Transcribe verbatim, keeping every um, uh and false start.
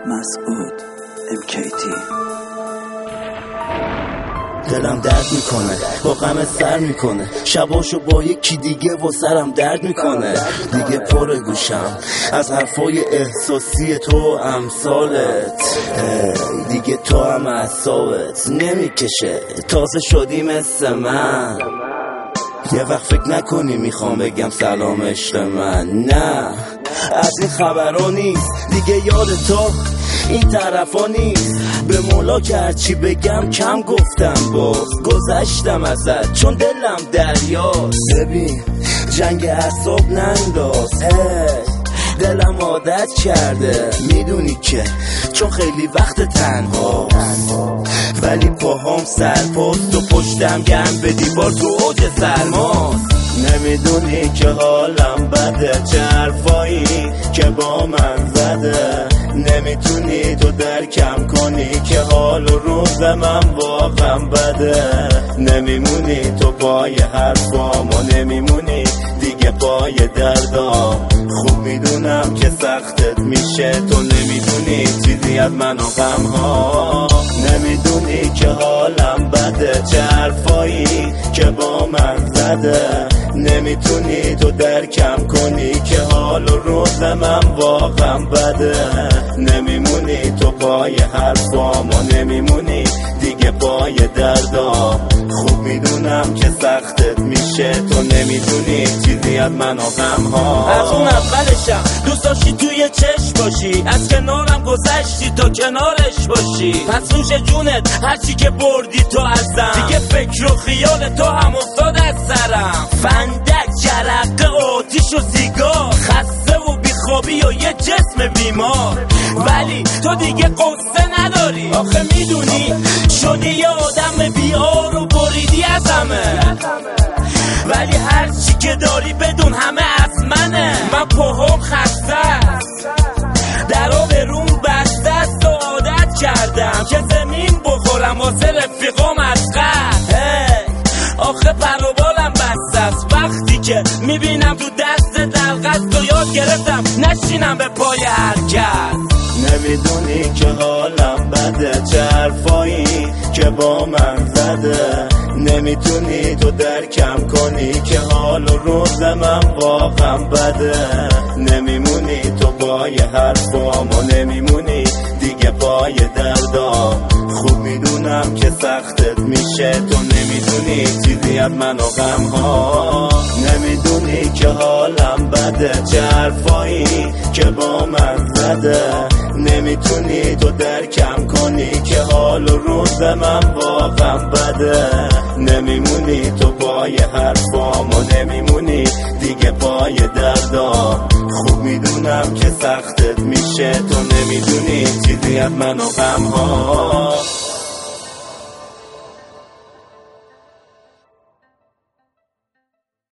مسعود ام کی تی. دلم درد میکنه، با غم سر میکنه، شباشو با یکی دیگه و سرم درد میکنه. دیگه پر گوشم از حرفای احساسی تو امثالت، دیگه تو هم اعصابت نمیکشه، تازه شدی مثل من. یه وقت فکر نکنی میخوام بگم سلام عشق من، نه از این خبرها نیست دیگه، یاد تو این طرفا نیست. به مولا که هرچی بگم کم گفتم، باز گذشتم ازت چون دلم دریاست. ببین جنگ اعصاب ننداز، دلم عادت کرده میدونی که، چون خیلی وقت تنهاست، ولی پاهام سرپاست و پشتم گرم به دیوار تو اوج سرماست. نمیدونی که حالم بده، چه حرفایی که با من زده، نمیتونی تو درکم کنی که حال و روز من واقعا بده. نمیمونی تو پای حرفام و نمیمونی دیگه پای دردام. خوب میدونم که سختت میشه، تو نمیدونی چیزی از من و غم ها. نمیدونی که حالم بده، چه حرفایی که با من زده، نمیتونی تو درکم کنی که حال و روز من واقعا بده. نمیمونی تو پای حرفام و نمیمونی دیگه پای دردام. خوب میدونم که سختت میشه، تو نمیدونی چیزی از من و غم ها. از اون اولشم دوست داشتی توی چشم باشی، از کنارم گذشتی تا کنارش باشی. پس نوش جونت هرچی که بردی تو ازم، دیگه فکر و خیال تو هم افتاد از سرم. فندک جرقه آتیش و سیگار، خسته و بیخوابی و یه جسم بیمار، ولی تو دیگه قصه نداری. آخه میدونی شدی یه آدم بیار و بریدی از همه، ولی هرچی که داری بدون همه از منه. من پاهم خسته است، درا به روم بسته است و عادت کردم که زمین بخورم واسه رفیقام از قد. آخه پر و بالم بسته است، وقتی که میبینم تو دست دلقست و یاد گرفتم نشینم به پای حرکت. نمیدونی که حالم بده، چه حرفایی که با من زده، نمیتونی تو درکم کنی که حال و روز من واقعا بده. نمیمونی تو پای حرفام و نمیمونی دیگه پای دردام. خوب میدونم که سختت میشه، تو نمیدونی چیزی از من و غم ها. نمیدونی که حالم بده، چه حرفایی که با من زده، نمیتونی تو درکم کنی که حال و روز من واقعا بده. نمیمونی تو پای حرفام و نمیمونی دیگه پای دردام. خوب میدونم که سختت میشه، تو نمیدونی چیزی از من و غم ها.